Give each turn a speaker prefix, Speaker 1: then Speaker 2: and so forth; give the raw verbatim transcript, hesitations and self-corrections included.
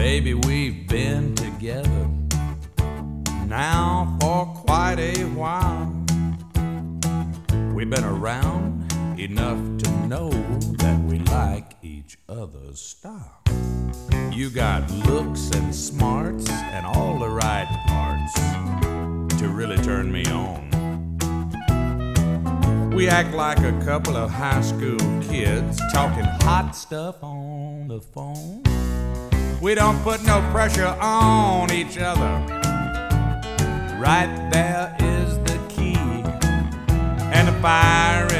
Speaker 1: Baby, we've been together now for quite a while. We've been around enough to know that we like each other's style. You got looks and smarts and all the right parts to really turn me on. We act like a couple of high school kids talking hot stuff on the phone. We don't put no pressure on each other. Right there is the key, and the fire